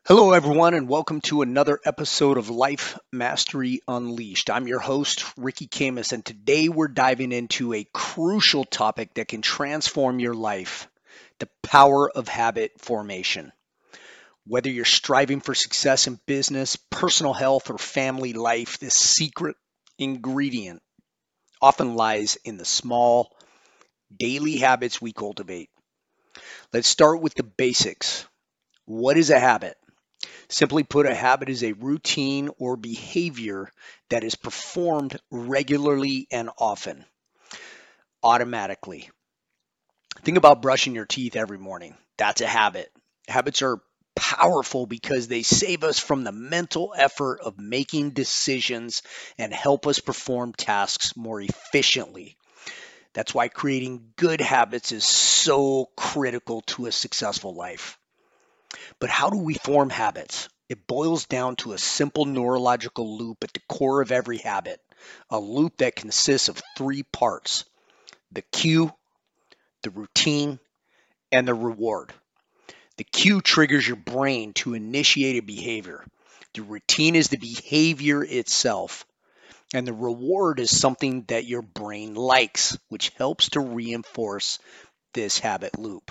Hello, everyone, and welcome to another episode of Life Mastery Unleashed. I'm your host, Ricky Camus, and today we're diving into a crucial topic that can transform your life: the power of habit formation. Whether you're striving for success in business, personal health, or family life, this secret ingredient often lies in the small, daily habits we cultivate. Let's start with the basics. What is a habit? Simply put, a habit is a routine or behavior that is performed regularly and often, automatically. Think about brushing your teeth every morning. That's a habit. Habits are powerful because they save us from the mental effort of making decisions and help us perform tasks more efficiently. That's why creating good habits is so critical to a successful life. But how do we form habits? It boils down to a simple neurological loop at the core of every habit, a loop that consists of three parts: the cue, the routine, and the reward. The cue triggers your brain to initiate a behavior. The routine is the behavior itself, and the reward is something that your brain likes, which helps to reinforce this habit loop.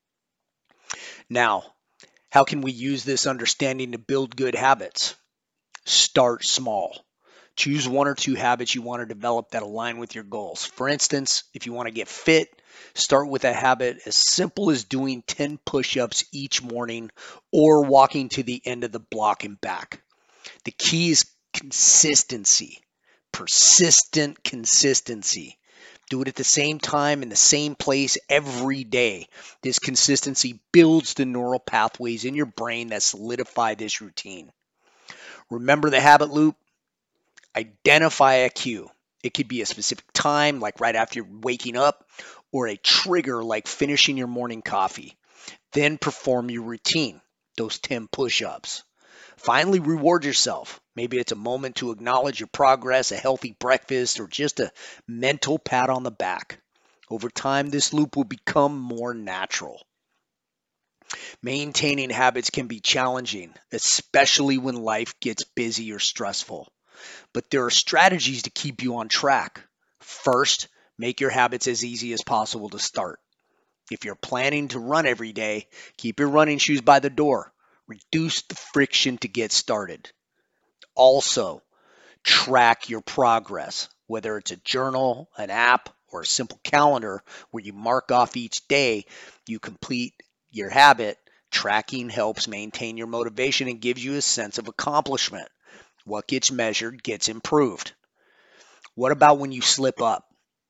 Now, how can we use this understanding to build good habits? Start small. Choose one or two habits you want to develop that align with your goals. For instance, if you want to get fit, start with a habit as simple as doing 10 push-ups each morning or walking to the end of the block and back. The key is consistency, persistent consistency. Do it at the same time in the same place every day. This consistency builds the neural pathways in your brain that solidify this routine. Remember the habit loop? Identify a cue. It could be a specific time, like right after you're waking up, or a trigger like finishing your morning coffee. Then perform your routine, those 10 push-ups. Finally, reward yourself. Maybe it's a moment to acknowledge your progress, a healthy breakfast, or just a mental pat on the back. Over time, this loop will become more natural. Maintaining habits can be challenging, especially when life gets busy or stressful. But there are strategies to keep you on track. First, make your habits as easy as possible to start. If you're planning to run every day, keep your running shoes by the door. Reduce the friction to get started. Also, track your progress, whether it's a journal, an app, or a simple calendar where you mark off each day you complete your habit. Tracking helps maintain your motivation and gives you a sense of accomplishment. What gets measured gets improved. What about when you slip up?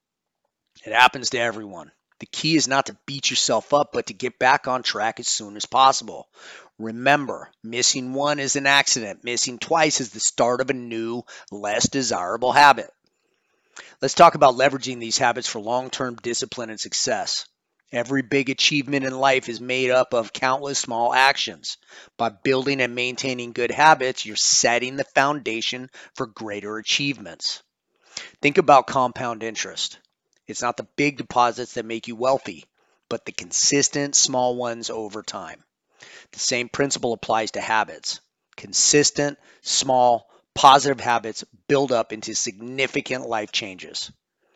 It happens to everyone. The key is not to beat yourself up, but to get back on track as soon as possible. Remember, missing one is an accident. Missing twice is the start of a new, less desirable habit. Let's talk about leveraging these habits for long-term discipline and success. Every big achievement in life is made up of countless small actions. By building and maintaining good habits, you're setting the foundation for greater achievements. Think about compound interest. It's not the big deposits that make you wealthy, but the consistent small ones over time. The same principle applies to habits. Consistent, small, positive habits build up into significant life changes.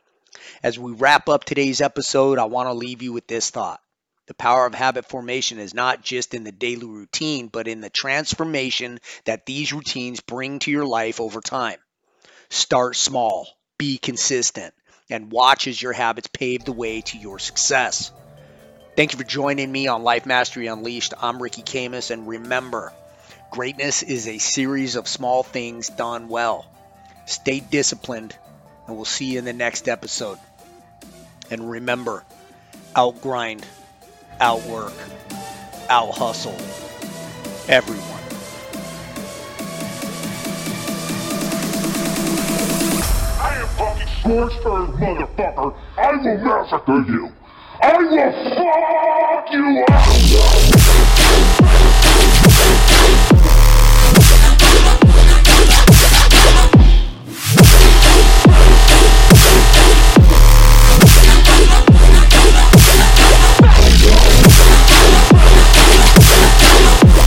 As we wrap up today's episode, I want to leave you with this thought. The power of habit formation is not just in the daily routine, but in the transformation that these routines bring to your life over time. Start small, be consistent, and watch as your habits pave the way to your success. Thank you for joining me on Life Mastery Unleashed. I'm Ricky Camus, and remember, greatness is a series of small things done well. Stay disciplined, and we'll see you in the next episode. And remember, outgrind, outwork, out-hustle everyone. I am fucking scorched earth, motherfucker. I will massacre you. I will fuck you up.